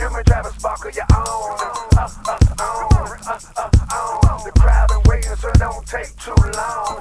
Give me Travis Barker, you own. The crowd been waiting, so it don't take too long.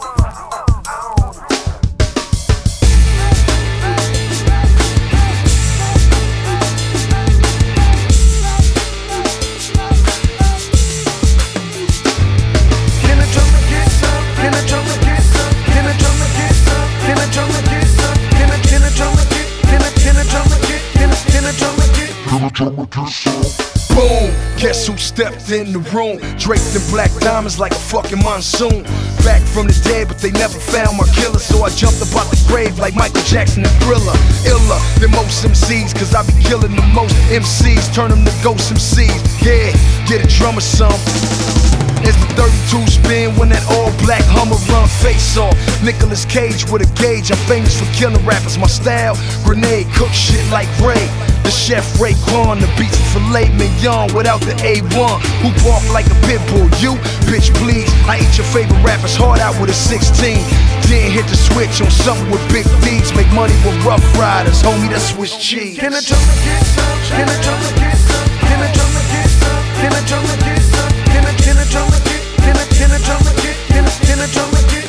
Boom, guess who stepped in the room? Draped in black diamonds like a fucking monsoon. Back from the dead, but they never found my killer. So I jumped up out the grave like Michael Jackson and Thriller. Iller than most MCs, cause I be killing the most MCs. Turn them to ghost MCs. Yeah, get a drummer some. As the 32 spin when that all-black Hummer run face off. Nicolas Cage with a gauge, I'm famous for killing rappers. My style, grenade, cook shit like Ray. The chef Raekwon, the beats for filet mignon without the A1. Who bark like a pit bull? You, bitch please. I eat your favorite rapper's heart out with a 16. Then hit the switch on something with big D's. Make money with Rough Riders, homie, that's Swiss cheese. Can the drummer get some? Can the drummer get some? Can the drummer get some? Can the drummer get some? Can the drummer get? Can the drummer get? Can the drummer get?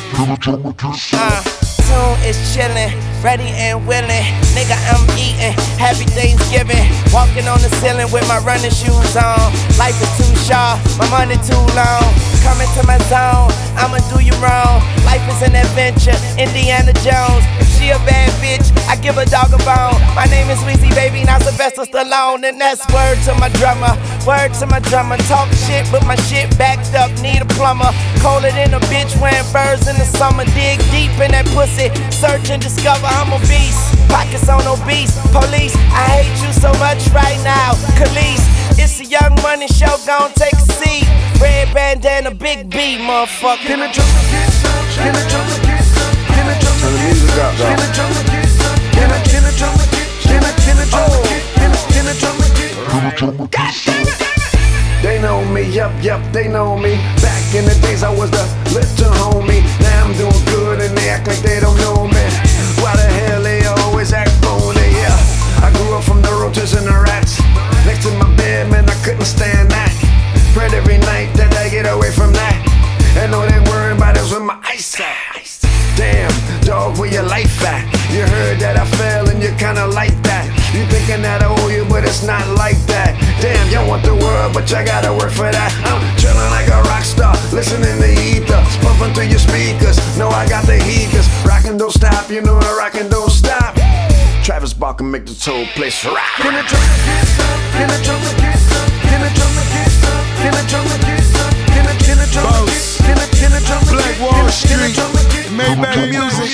Tune is chillin', ready and willing. Nigga, I'm eating, happy Thanksgiving. Walking on the ceiling with my running shoes on. Life is too short, my money too long. Coming to my zone, I'ma do you wrong. Life is an adventure, Indiana Jones. If she a bad bitch, I give a dog a bone. My name is Weezy, baby, not Sylvester Stallone. And that's word to my drummer, word to my drummer. Talk shit, but my shit backed up, need a plumber. Colder than a bitch wearing furs in the summer. Dig deep in that pussy, search and discover I'm a beast. Pockets on obese, police, I hate you so much right now. Khalees, it's a Young Money show, gon' take a seat. Red bandana, big B, motherfucker. Can the drummer get some? Can the drummer get some? Can the drummer get some? Can the drummer get some? Can the drummer get? Can the drummer get? Can the drummer get? God damn it! They know me, yup, they know me. Back in the days I was the little homie. Now I'm doing good and they act like they don't know me. Why the hell they always act phony, yeah. I grew up from the roaches and the rats. Next to my bed, man, I couldn't stand that. Prayed every night that I get away from that. And all they worry about is with my ice at. Damn, dog, where your life at? You heard that I fell and you kinda like that. You thinking that I owe you, but it's not like that. Damn, you want the world, but you gotta work for that. I'm chillin' like a rock star, listening to ether, pumping through your speakers. Know I got the heaters. Rockin' don't stop, you know I rockin' don't stop. Travis Barker make this whole place rock. Can the drummer get some? Can the drummer get some? Can the drummer get some? Can the drummer get some? Can the drummer get? Can the drummer get? Black Wall Street, Maybach Music.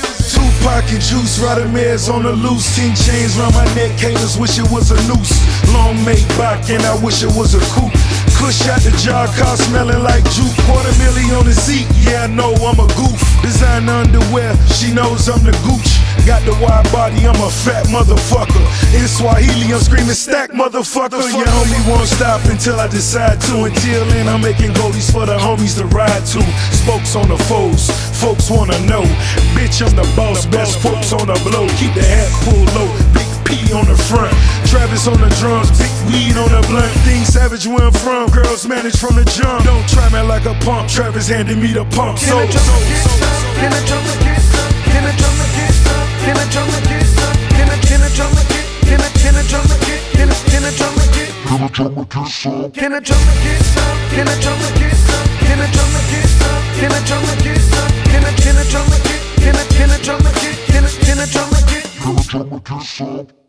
Tupac and Juice, Rodamez on the loose. 10 chains round my neck, haters wish it was a noose. Long Maybach and I wish it was a coupe. Kush out the jar, car smelling like juke. $250,000 on the seat, yeah I know I'm a goof. Designer underwear, she knows I'm the gooch. Got the wide body, I'm a fat motherfucker. In Swahili, I'm screaming stack motherfucker. Your homie won't stop until I decide to. Until then, I'm making goldies for the homies to ride to. Spokes on the foes, folks wanna know. Bitch, I'm the boss, best folks on the blow. Keep the hat pulled low, big P on the front. Travis on the drums, big weed on the blunt. Thing savage where I'm from, girls manage from the jump. Don't try me like a pump, Travis handed me the pump. Can the drummer get some? Can the drummer get some? Can the drummer get some? Can the drummer get some? Can the drummer get? Can the drummer get? Can the drummer get? Can the drummer get some? Can the drummer get some? Can the drummer get some? Can the drummer get some? Can the drummer get some? Can the drummer get? Can the drummer get? Can the drummer get? Can the drummer get some?